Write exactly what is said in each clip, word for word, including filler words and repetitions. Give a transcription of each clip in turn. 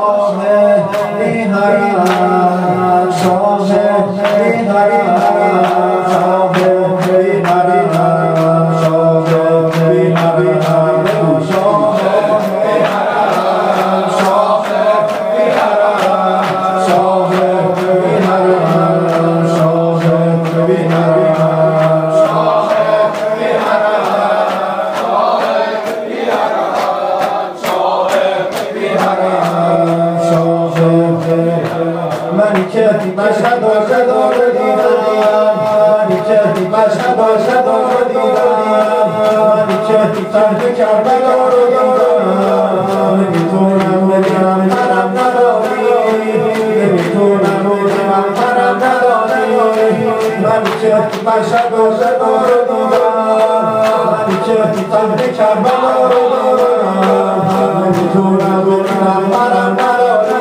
مشهد و صدا رو دیدم منی که مشهد و صدا رو دیدم منی که ترک کربلا رو دیدم نمیتونم بگم منم نداری نمیتونم بگم منم نداری منی که مشهد و صدا رو دیدم منی که ترک کربلا رو دیدم نمیتونم بگم منم نداری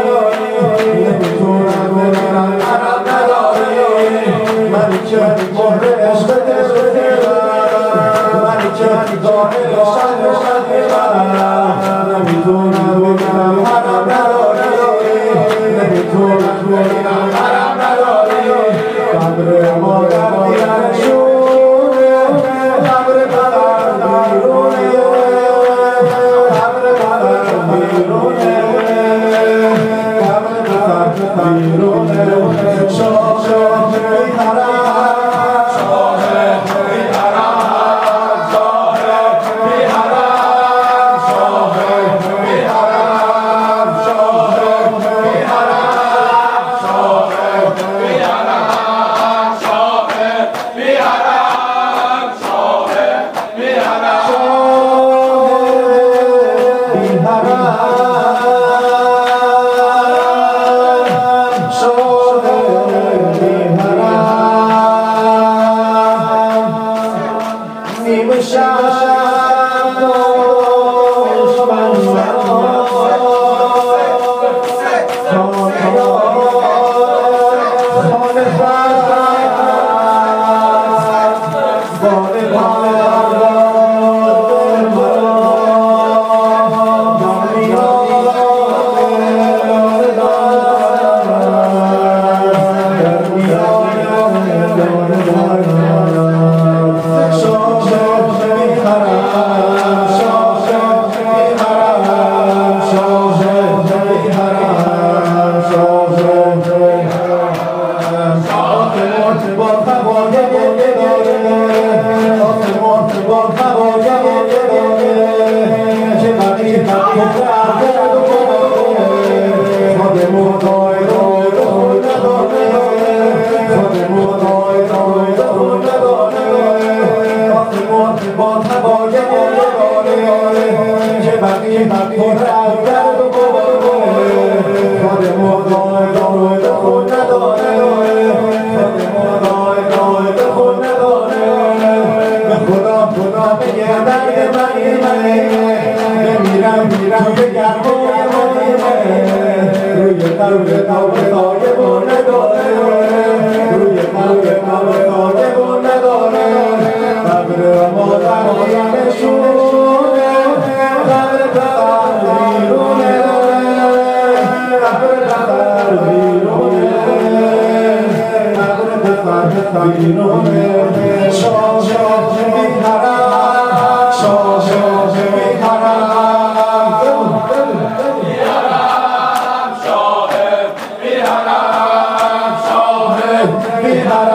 نمیتونم بگم منم نداری منی که مهر عشق دل دیدم منی که ظاهر شد شد دیدم نمیتونم بگم منم نداری نمیتونم بگم منم نداری قبر مادر دیدنشونه قبر پدر بیرونه قبر پدر بیرونه قبر پدر بیرونه شاه شاه بی‌حرام شاه بی‌حرام شاه بی‌حرام شاه بی‌حرام شاه بی‌حرام شاه بی‌حرام شاه بی‌حرام شاه Be